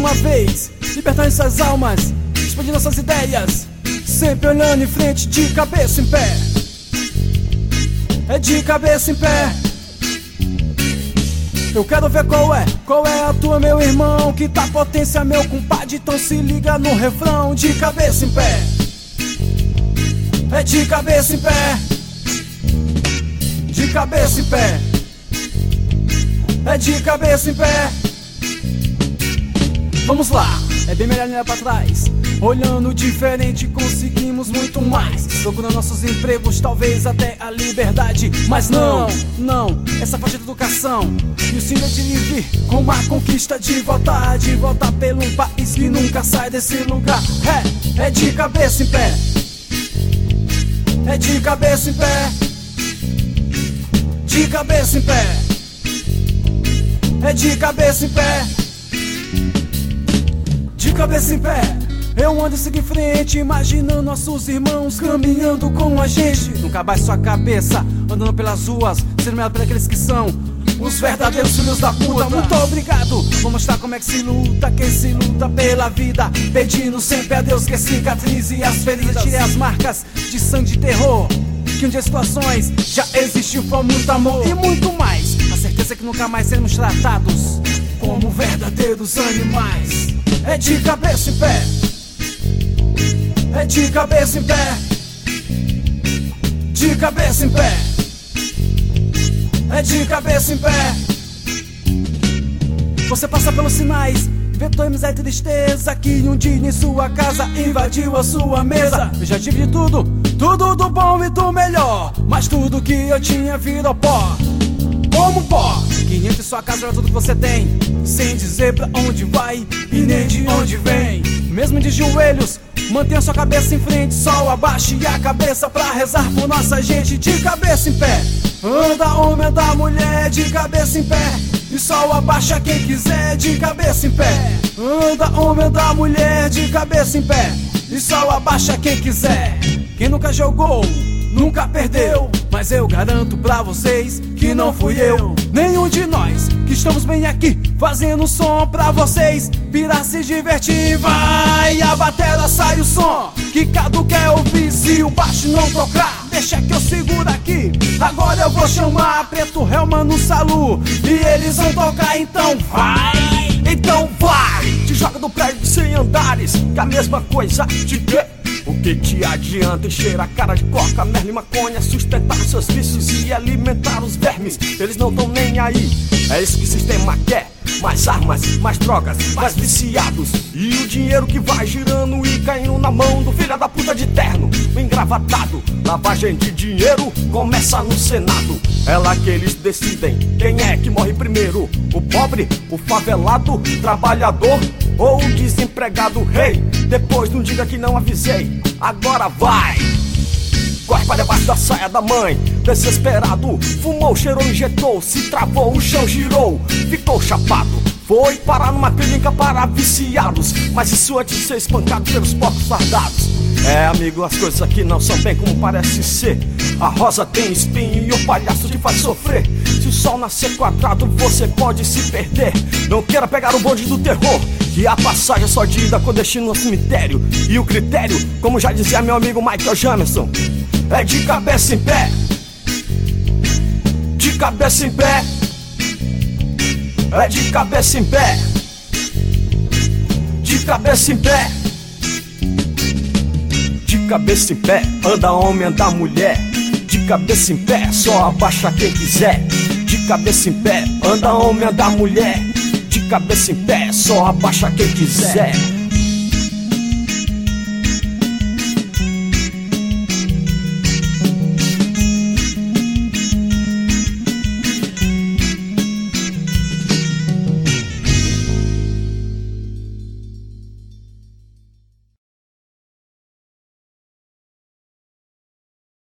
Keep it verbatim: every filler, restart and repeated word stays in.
uma vez, libertar essas almas, expandir nossas ideias, sempre olhando em frente, de cabeça em pé. É de cabeça em pé. Eu quero ver qual é, qual é a tua, meu irmão, que tá potência, meu compadre, então se liga no refrão. De cabeça em pé. É de cabeça em pé. De cabeça em pé. É de cabeça em pé. Vamos lá, é bem melhor olhar pra trás. Olhando diferente conseguimos muito mais, procurando nossos empregos, talvez até a liberdade. Mas não, não, essa falta de educação e o síndrome de livre com uma conquista de voltar, de voltar pelo um país que nunca sai desse lugar. É, é de cabeça em pé. É de cabeça em pé. De cabeça em pé. É de cabeça em pé. De cabeça em pé. Eu ando e sigo em frente, imaginando nossos irmãos caminhando com a gente. Nunca baixe sua cabeça, andando pelas ruas, sendo melhor por aqueles que são os verdadeiros filhos da puta. Muito obrigado, vou mostrar como é que se luta, quem se luta pela vida, pedindo sempre a Deus que cicatrize as feridas, tire as marcas de sangue de terror, que um dia situações já existiu com muito amor e muito mais. A certeza que nunca mais seremos tratados como verdadeiros animais. É de cabeça em pé. É de cabeça em pé. De cabeça em pé. É de cabeça em pé. Você passa pelos sinais, vê tua miséria e tristeza, que um dia em sua casa invadiu a sua mesa. Eu já tive de tudo, tudo do bom e do melhor, mas tudo que eu tinha virou pó, como pó. Que entra em sua casa era tudo que você tem, sem dizer pra onde vai e nem de onde vem. Mesmo de joelhos, mantenha sua cabeça em frente, só abaixe a cabeça pra rezar por nossa gente. De cabeça em pé, anda homem, anda mulher, de cabeça em pé, e só abaixa quem quiser. De cabeça em pé, anda homem, anda mulher, de cabeça em pé, e só abaixa quem quiser. Quem nunca jogou, nunca perdeu, mas eu garanto pra vocês que não fui eu, nenhum de nós, que estamos bem aqui fazendo som pra vocês virar, se divertir. Vai, a bateria sai o som que Cadu quer ouvir, se o baixo não tocar, deixa que eu seguro aqui. Agora eu vou chamar Preto Helman no Salu e eles vão tocar, então vai. Então vai, te joga do prédio de cem andares, que é a mesma coisa de quê? O que te adianta encher a cara de coca, merda e maconha, sustentar seus vícios e alimentar os vermes? Eles não tão nem aí, é isso que o sistema quer. Mais armas, mais drogas, mais viciados, e o dinheiro que vai girando e caindo na mão do filho da puta de terno, o engravatado. Lavagem de dinheiro começa no Senado. É lá que eles decidem quem é que morre primeiro, o pobre, o favelado, trabalhador ou o desempregado. Rei, hey, depois não diga que não avisei. Agora vai! Corre pra debaixo da saia da mãe, desesperado, fumou, cheirou, injetou, se travou, o chão girou, ficou chapado. Foi parar numa clínica para viciados, mas isso antes de ser espancado pelos porcos fardados. É, amigo, as coisas aqui não são bem como parece ser. A rosa tem espinho e o palhaço te faz sofrer. Se o sol nascer quadrado, você pode se perder. Não queira pegar o bonde do terror, que a passagem é só de ida com destino no cemitério. E o critério, como já dizia meu amigo Michael Jamerson, é de cabeça em pé. De cabeça em pé. É de cabeça em pé. De cabeça em pé. De cabeça em pé, anda homem, anda mulher. De cabeça em pé, só abaixa quem quiser. De cabeça em pé, anda homem, anda mulher. De cabeça em pé, só abaixa quem quiser.